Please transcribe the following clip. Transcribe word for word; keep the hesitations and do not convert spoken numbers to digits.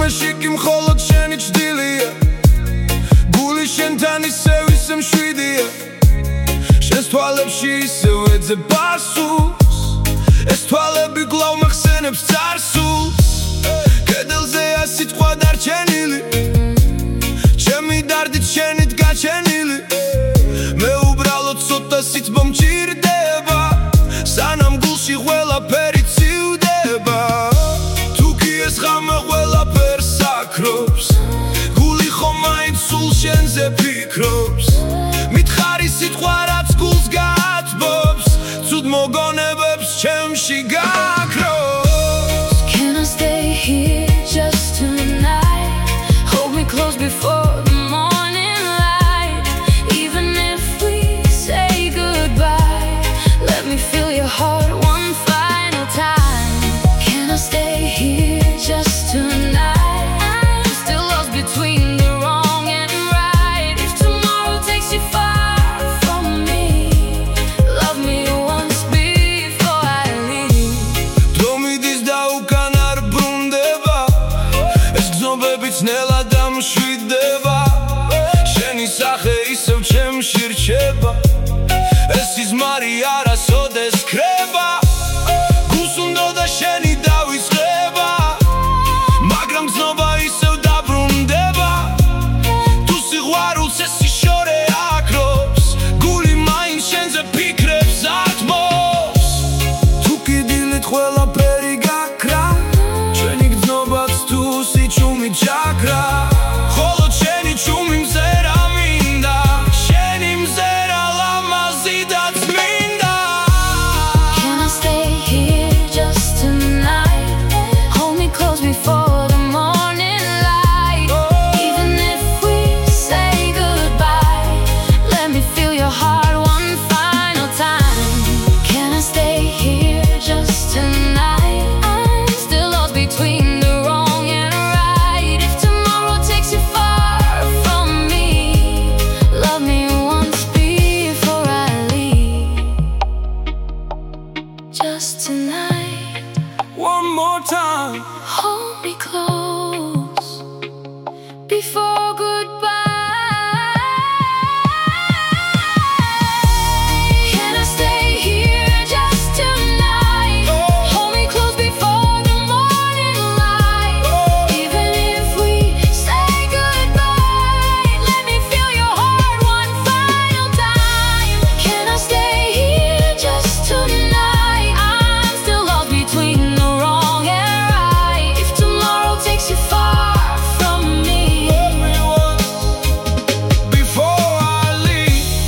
მაშიკი მხოლოდ შენი ჭრილია გული შენთან ისევ ისე მშვიდია შენს თვალებში ისევ ეძებ პასუხს ეს თვალები კვლავ მახსენებს წარსულს კედელზეა სიტყვა დარჩენილი ჩემი დარდით შენით გაჩენილი მე უბრალოდ ცოტა სიტყვა მჭირდება სანამ გულში ყველაფერი ცივდება თუ კი ეს ღამე ყველაფერს აქრობს გული ხომ მაინც სულ შენზე ფიქრობს მითხარი სიტყვა რაც გულს გაათბობს ცუდ მოგონებებს ჩემში გაქრობს Can I stay here just tonight? Hold me close before the morning light Even if we say goodbye Let me feel your heart one final time Can I stay here just tonight? I'm still lost between the wrong and right If tomorrow takes you far from me Love me once before I leave დრომიდის და უკან არ ბრუნდება ეს გზნობებიც ნელად ამშვიდდება შენი სახე ისევ ჩემში რჩება ეს სიზმარი არასოდეს ქრება გულს უნდოდა შენი დავისწრება მაგრამ გზნობა ისევ დაბრუნდება თუ სიყვარულს ეს სიშორე აქრობს გული მაინც შენზე ფიქრებს ათმობს თუ კი დილით ყველაფერი გაქრა ჩვენი გზნობაც თუ სიჩუმით ჩაქრა